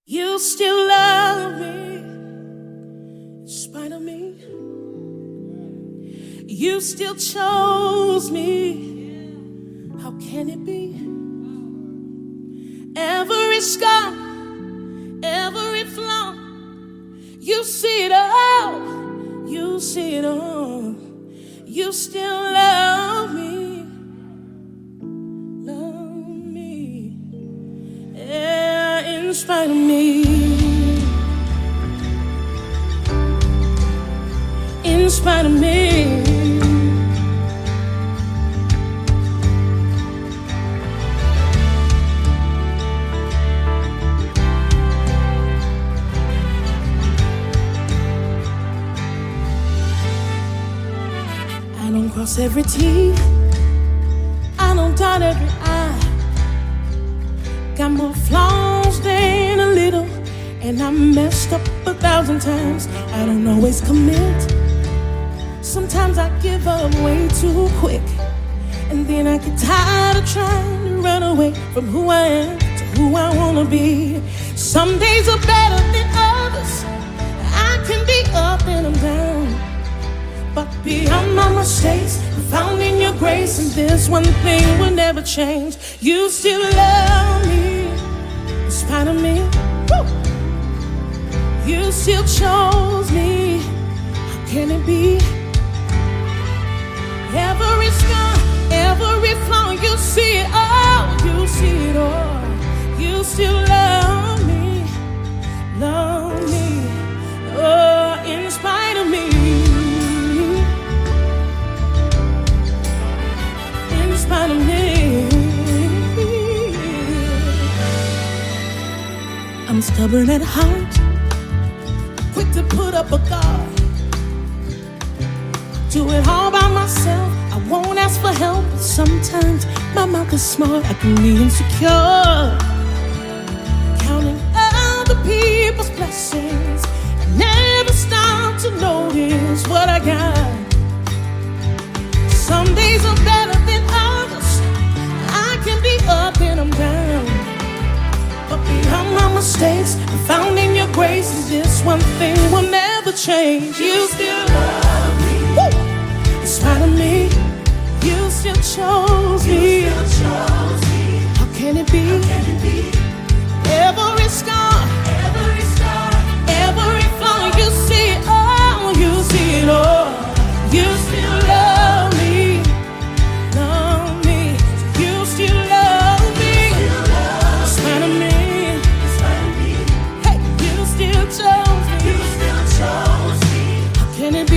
You still love me in spite of me. You still chose me. How can it be? Every scar, every flaw, you see it all. You see it all. You still love me. Love me. Yeah, in spite of me. In spite of me. I don't cross every T, I don't dot every I. Got more flaws than a little, and I messed up 1,000 times. I don't always commit. Sometimes I give up way too quick, and then I get tired of trying to run away from who I am to who I wanna be. Some days are better than others. I can be up and I'm down, but beyond my mistakes, I'm found in your grace, and this one thing will never change. You still love me in spite of me. Woo! You still chose me. How can it be? Every scar, every flaw, you see it all. You see it all. You still love me. Love me. Oh, in spite of me. In spite of me. I'm stubborn at heart, quick to put up a guard. Do it all by myself, I won't ask for help. But sometimes my mouth is smart, I can be insecure, counting other people's blessings. I never stop to notice what I got. Some days are better than others. I can be up and I'm down, but beyond my mistakes, I'm found in your grace, and this one thing will never change. You still love me. Woo! In spite of me, you still chose me. How can it be? Every scar, every flaw, you see it all. You see it all. You still love me. Love me. You still love me. In spite of me. Hey, you still chose me. How can it be?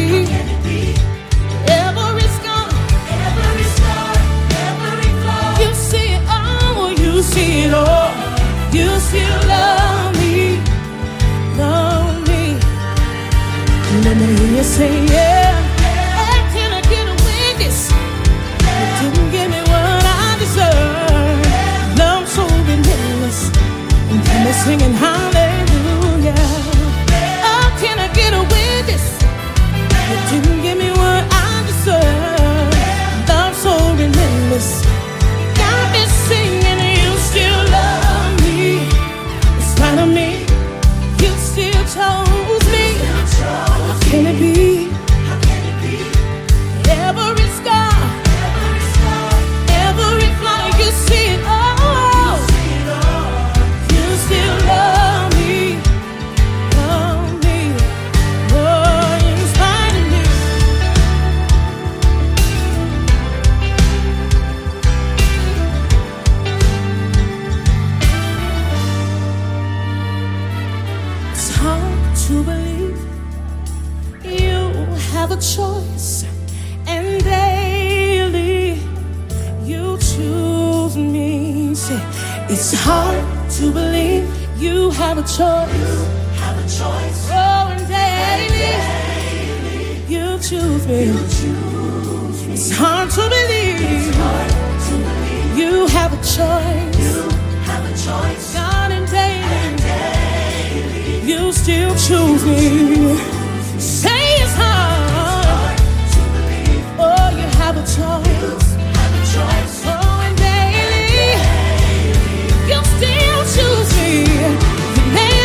Every scar, every flaw, you see it all. You see it all. You still love me. Love me. Let me hear you say yeah. Hey, can I get a witness? You didn't give me what I deserve. Love so relentless, and got me singing hallelujah. Oh, can I get a witness? You didn't give me what I deserve. Love so relentless, got me singing. You still love me in spite of me. You still chose me. How can it be? Every scar, every flaw, you see it all. You still love me. Love me. Oh, in spite of me. It's hard to believe you have a choice, and daily you choose me. Say, it's hard to believe you have a choice. Oh, and daily you choose me. It's hard to believe you have a choice. God, and daily you still choose me. Say it's hard. Oh, you have a choice. Oh, and daily you still choose me. You may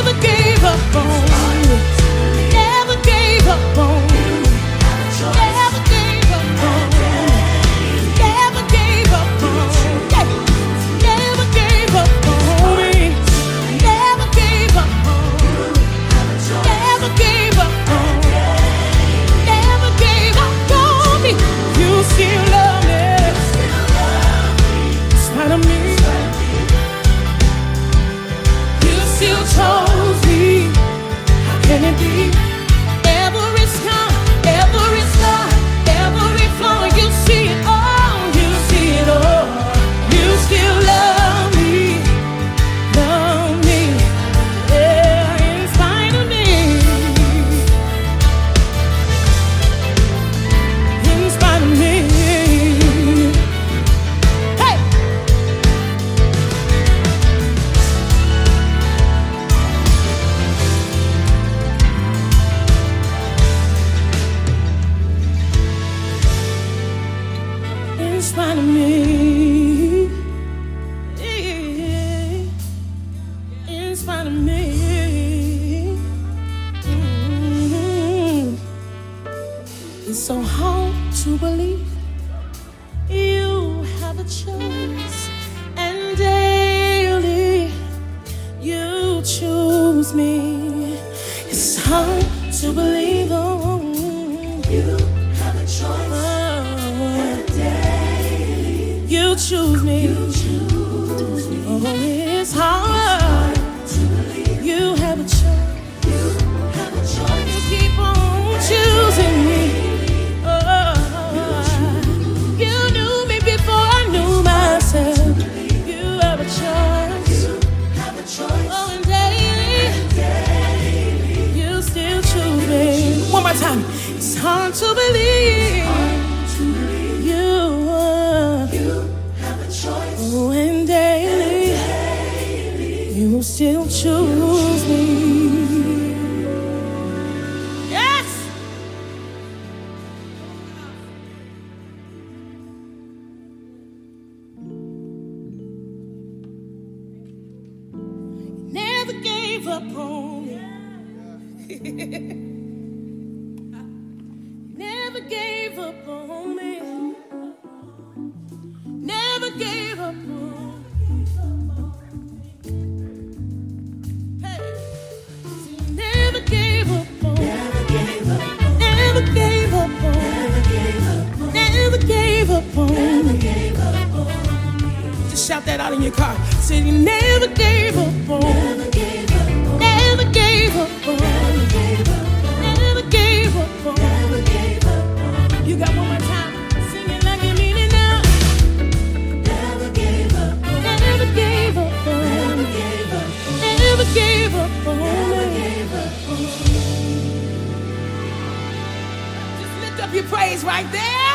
spite of me. It's so hard to believe you have a choice, and daily you choose me. It's hard to believe you have a choice, and daily you choose me. Oh, it's hard to believe you have a choice. You keep on choosing me. You knew me before I knew myself. You have a choice. Oh, and daily you still choose me. One more time. It's hard to believe you have a choice. Oh, and daily you still choose me. Yes. Never gave up on me. Never gave up on me. Never gave up on me. Hey. Never gave up on me. Never gave up on me. Never gave up on me. Just shout that out in your car. Say you never gave up on me. Never gave up on me. Never gave up on me. You got one more time. Sing it like you mean it now. Never gave up on me. Never gave up on me. Never gave up on me. Just lift up your praise right there.